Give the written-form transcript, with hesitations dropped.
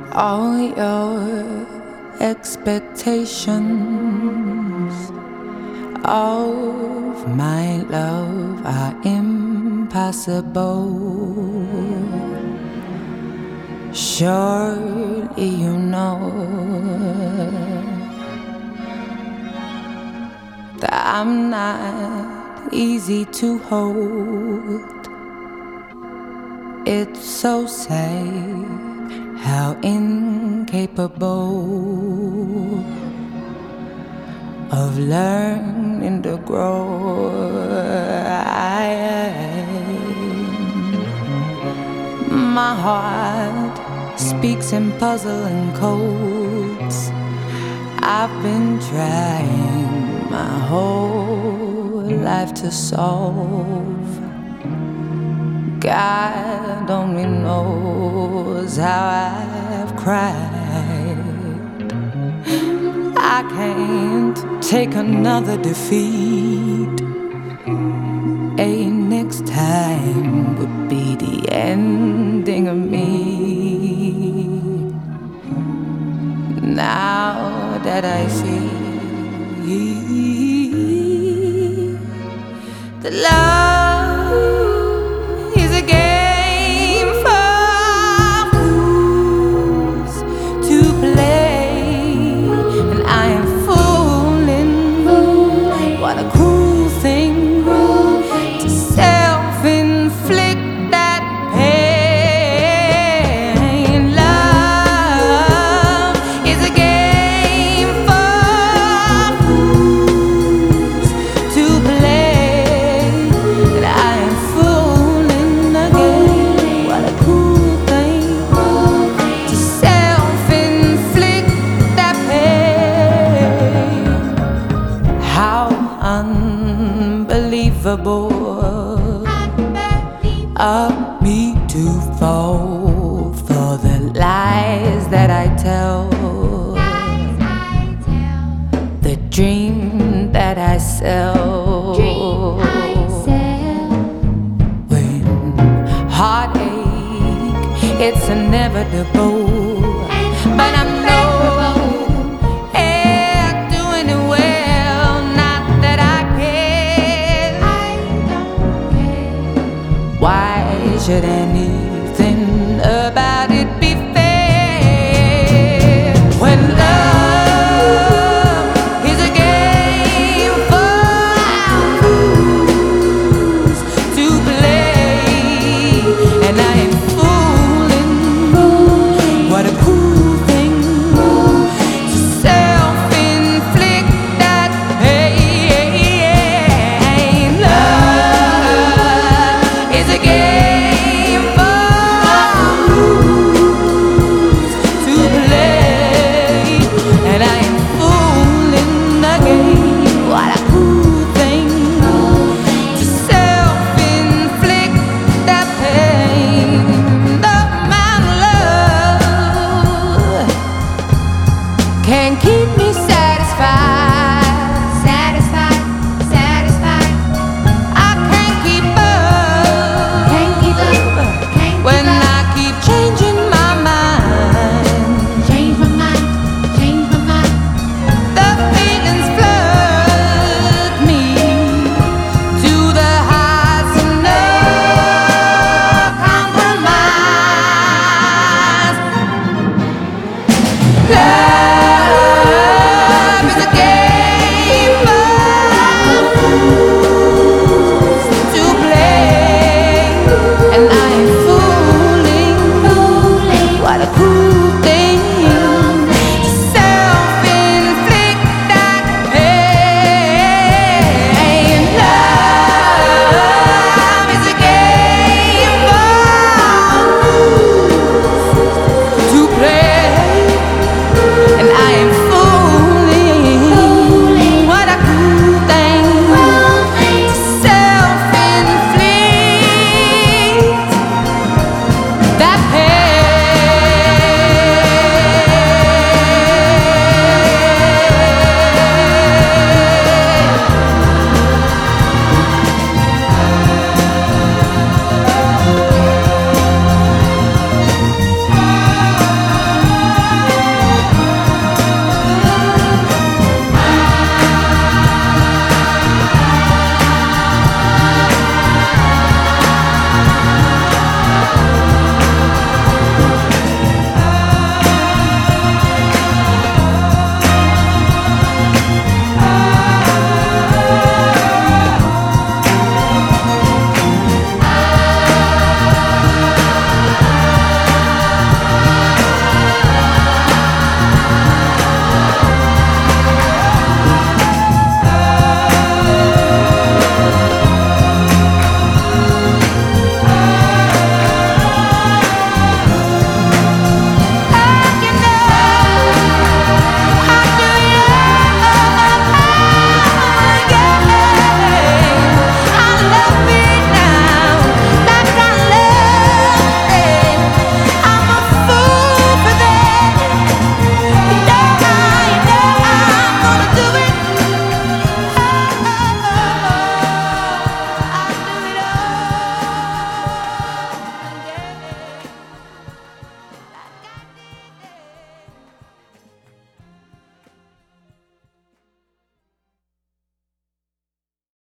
All your expectations of my love are impossible. Surely you know that I'm not easy to hold. It's so sad how incapable of learning to grow I am. My heart speaks in puzzling codes. I've been trying my whole life to solve. God only knows how I've cried. I can't take another defeat. A next time would be the ending of me. Now that I see that love is a game for fools to play, and I am fooling. What a cruel thing to self-inflict that pain. Love is a game for fools to play, and I am fooling again. What a cruel thing to self-inflict that pain. How unbelievable of me to fall for the lies that I tell, the dream that I sell. When heartache, it's inevitable, but I'm doing it well. Not that I care. Why should anything about